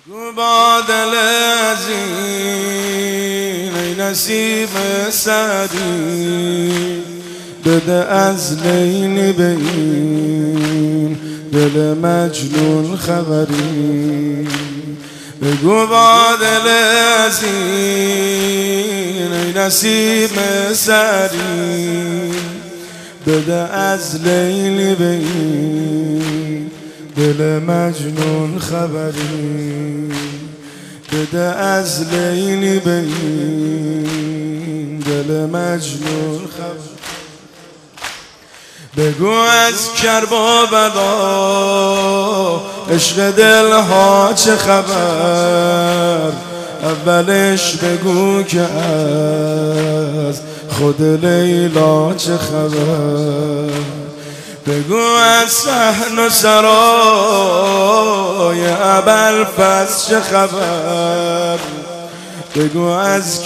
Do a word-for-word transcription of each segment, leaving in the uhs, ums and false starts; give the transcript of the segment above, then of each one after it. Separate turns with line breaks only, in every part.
گو با دل ازین ای نسیم سعدی، بده از لیلی به این دل مجنون خبری. بگو با دل ازین ای نسیم سعدی، بده از لیلی به این دل مجنون خبری. بده از لیلی به این دل مجنون خبری. بگو از کرب و بلا عشق دلها چه خبر، اولش بگو که از خود لیلا چه خبر. بگو از صحن و سرای ابوالفضل چه خبر، بگو از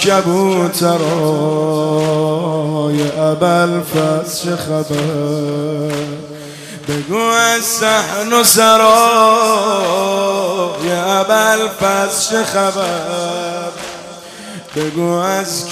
کبوترای ابوالفضل چه خبر. بگو از صحن و سرای ابوالفضل چه خبر، بگو از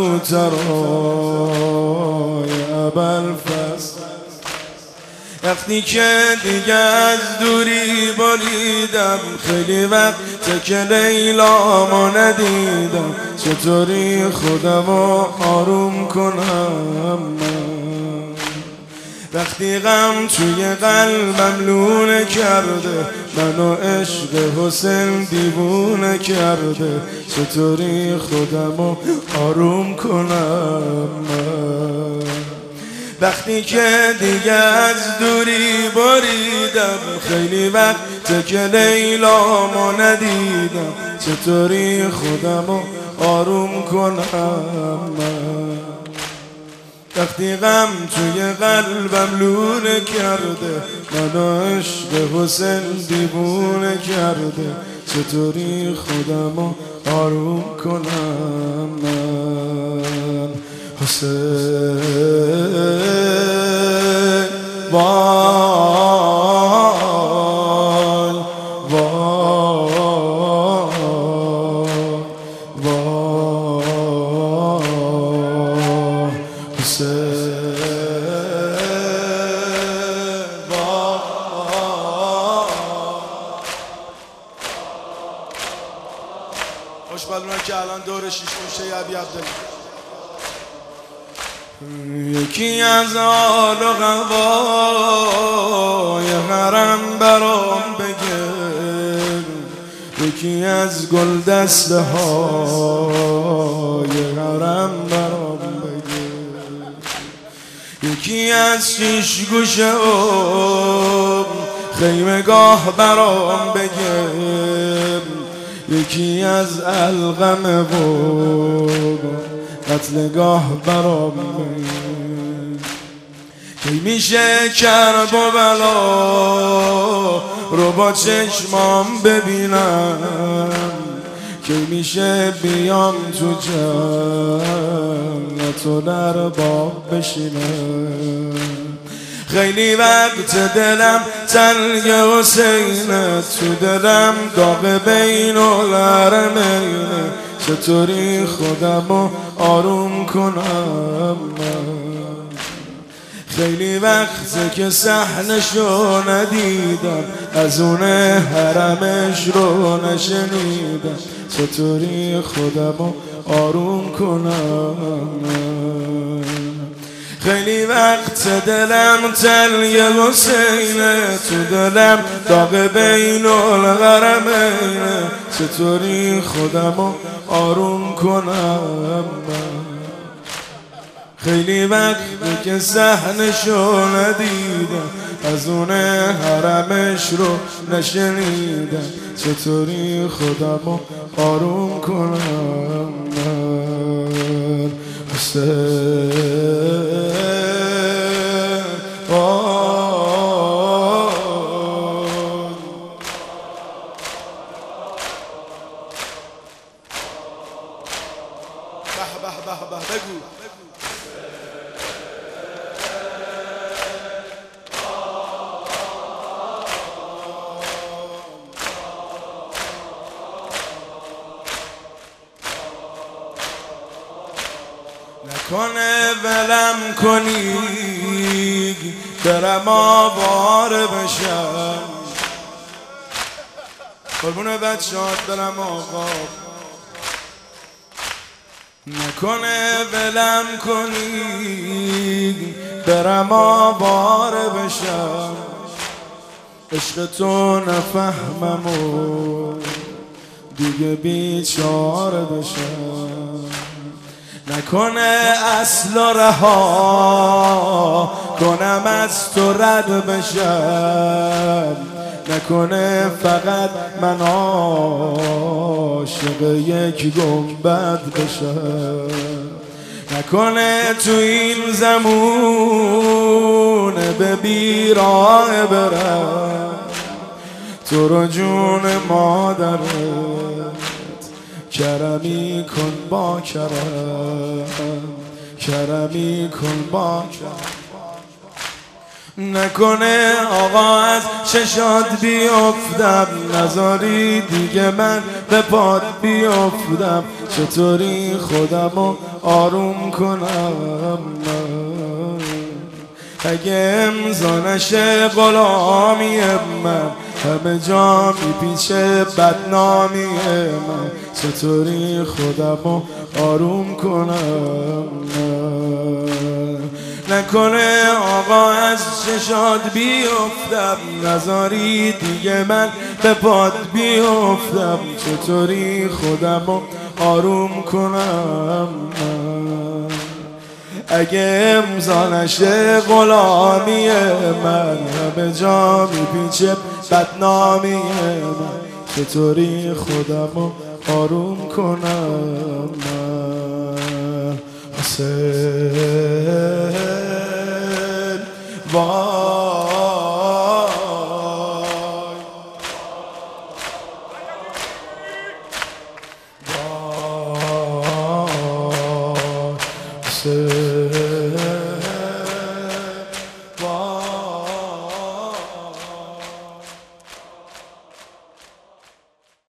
کبوترای ابوالفضل. وقتی که دیگه از دوری بریدم، خیلی وقت که لیلامو ندیدم، چطوری خودمو آروم کنم من؟ وقتی غم توی قلبم لونه کرده، منو عشق حسین دیوونه کرده، چطوری خودمو آروم کنم من؟ وقتی که دیگه از دوری بریدم، خیلی وقت که لیلامو ندیدم، چطوری خودمو آروم کنم من؟ وقتی غم توی قلبم لونه کرده، منو عشق حسین دیوونه کرده، چطوری خودمو آروم کنم من؟ حسین وای وای وای حسین وای. خوشبالونه که الان دور شیش گوشه ابی عبدالله. یکی از آل و غوای حرم برام بگه، یکی از گل دسته های حرم برام بگه، یکی از شیش گوشه و خیمه گاه برام بگه، یکی از القمه و قتلگاه برام بگه. کی میشه کرب و بلا رو با چشمام ببینم، کی میشه بیام تو جنت و در باب بشینم. خیلی وقت دلم تنگ حسینه، تو دلم داغ بین الحرمینه، چطوری خودمو آروم کنم من؟ خیلی وقته که صحنشو ندیدم، از اون حرمش رو نشنیدم، چطوری خودمو آروم کنم من؟ خیلی وقت دلم تنگ حسینه، تو دلم داغ بین الحرمینه، چطوری خودمو آروم کنم من؟ خیلی وقت که صحنشو ندیدم، از اون حرمش رو نشنیدم، چطوری خودمو آروم کنم من؟ حسین به به به بگو. نکنه ولم کنی برم آوار بشم قربون بچه‌هات برم آقا نکنه ولم کنی برم آوار بشم عشق تو نفهمم و دیگه بیچاره بشم نکنه اصل و رها کنم از تو رد بشم نکنه فقط من عاشق یک گنبد بشم نکنه تو این زمون به بیراه برم تو رو جون مادرت کرمی کن با کرم کرمی کن با کرم نکنه آقا از چشات بیافتم نذاری دیگه من به پات بیافتم چطوری خودمو آروم کنم اگه امضا نشه غلامی من همه جا میپیچه بدنامی من چطوری خودمو آروم کنم نکنه آقا از چشات بیافتم نذاری دیگه من به پات بیافتم چطوری خودمو آروم کنم اگه امضا نشه غلامی من همه جا میپیچه بدنامی من چطوری خودمو آروم کنم حسین